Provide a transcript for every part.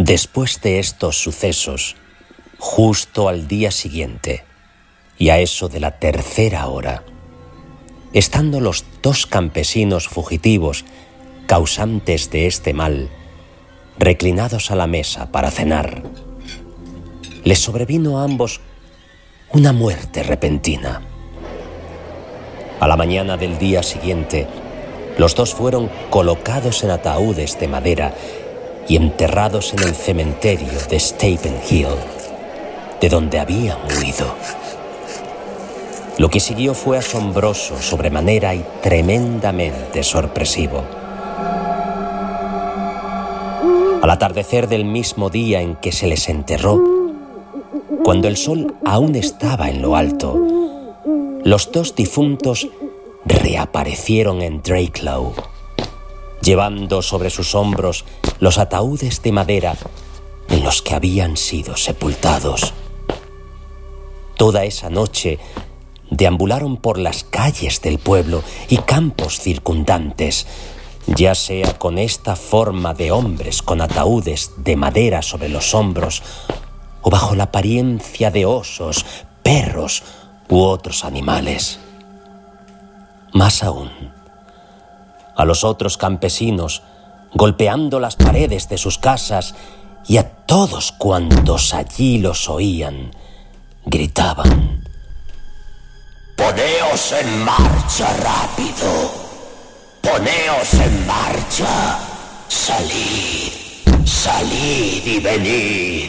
Después de estos sucesos, justo al día siguiente, y a eso de la 3:00 hora, estando los 2 campesinos fugitivos causantes de este mal reclinados a la mesa para cenar, les sobrevino a ambos una muerte repentina. A la mañana del día siguiente, los 2 fueron colocados en ataúdes de madera y enterrados en el cementerio de Stapen Hill, de donde habían huido. Lo que siguió fue asombroso sobremanera y tremendamente sorpresivo. Al atardecer del mismo día en que se les enterró, cuando el sol aún estaba en lo alto, los 2 difuntos reaparecieron en Drakelow, llevando sobre sus hombros los ataúdes de madera en los que habían sido sepultados. Toda esa noche deambularon por las calles del pueblo y campos circundantes, ya sea con esta forma de hombres con ataúdes de madera sobre los hombros o bajo la apariencia de osos, perros u otros animales. Más aún, a los otros campesinos, golpeando las paredes de sus casas, y a todos cuantos allí los oían, gritaban: «¡Poneos en marcha rápido! ¡Poneos en marcha! ¡Salid, salid y venid!».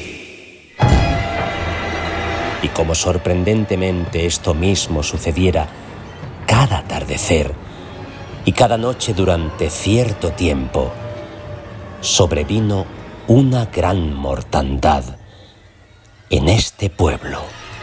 Y como sorprendentemente esto mismo sucediera cada atardecer y cada noche durante cierto tiempo, sobrevino una gran mortandad en este pueblo.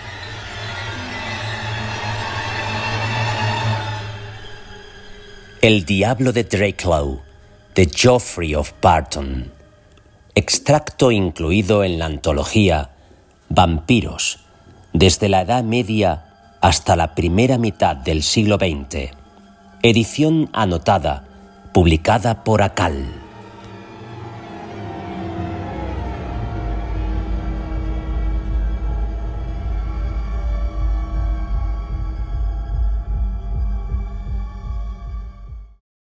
El diablo de Drakelow, de Geoffrey of Barton, extracto incluido en la antología Vampiros, desde la Edad Media hasta la primera mitad del siglo XX, edición anotada, publicada por Akal.